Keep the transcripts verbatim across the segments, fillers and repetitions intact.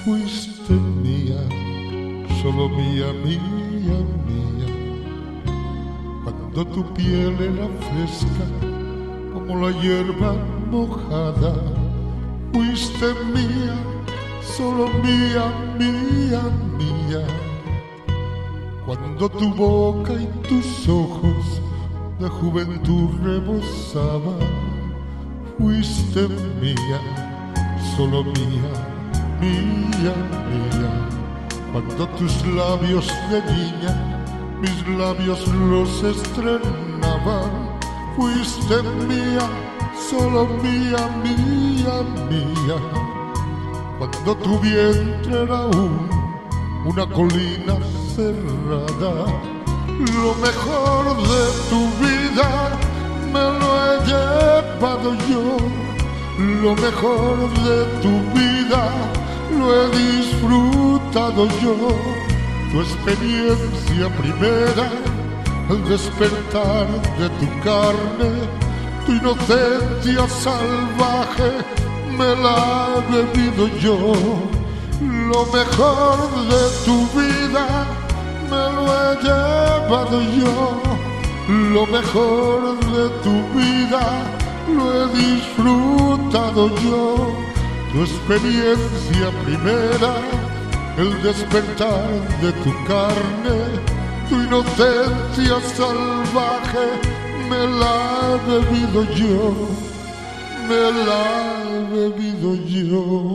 fuiste mía, solo mía, mía, mía. Cuando tu piel era fresca como la hierba mojada, fuiste mía, solo mía, mía, mía. Cuando tu boca y tus ojos de juventud rebosaban, fuiste mía, solo mía, mía, mía. Cuando tus labios de niña mis labios los estrenaban, fuiste mía, solo mía, mía, mía. Cuando tu vientre era aún una colina cerrada, lo mejor de tu vida me lo he llevado yo. Lo mejor de tu vida lo he disfrutado yo. Tu experiencia primera, el despertar de tu carne, tu inocencia salvaje, me la he bebido yo. Lo mejor de tu vida me lo he llevado yo. Lo mejor de tu vida lo he disfrutado yo. Tu experiencia primera, el despertar de tu carne, tu inocencia salvaje, me la he bebido yo, me la he bebido yo.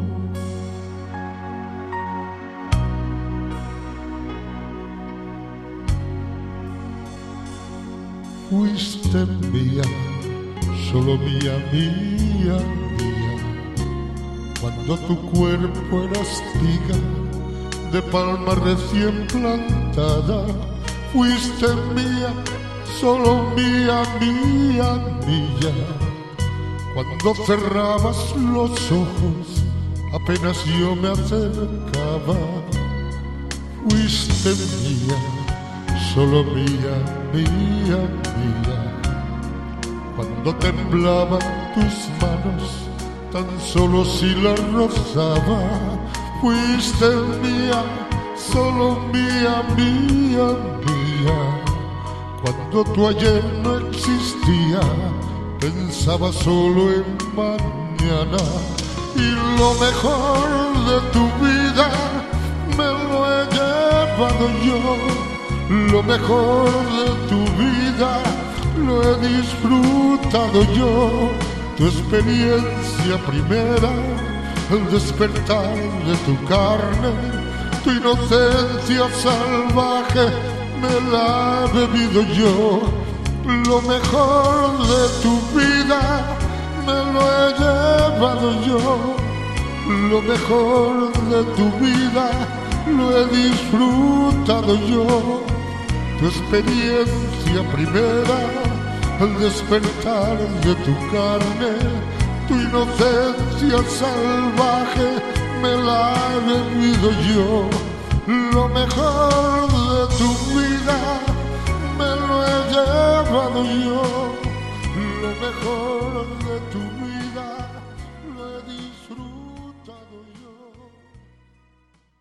Fuiste mía, solo mía, mía, mía. Cuando tu cuerpo era espiga de palma recién plantada, fuiste mía, solo mía, mía, mía. Cuando cerrabas los ojos, apenas yo me acercaba, fuiste mía, solo mía, mía, mía. Cuando temblaban tus manos, tan solo si la rozaba, fuiste mía, solo mía, mía, mía. Cuando tu ayer no existía, pensaba solo en mañana. Y lo mejor de tu vida me lo he llevado yo. Lo mejor de tu vida lo he disfrutado yo. Tu experiencia primera, el despertar de tu carne, tu inocencia salvaje, me la he bebido yo. Lo mejor de tu vida me lo he llevado yo. Lo mejor de tu vida lo he disfrutado yo. Tu experiencia primera, el despertar de tu carne, tu inocencia salvaje, me la he bebido yo. Lo mejor de tu vida me lo he llevado yo. Lo mejor de tu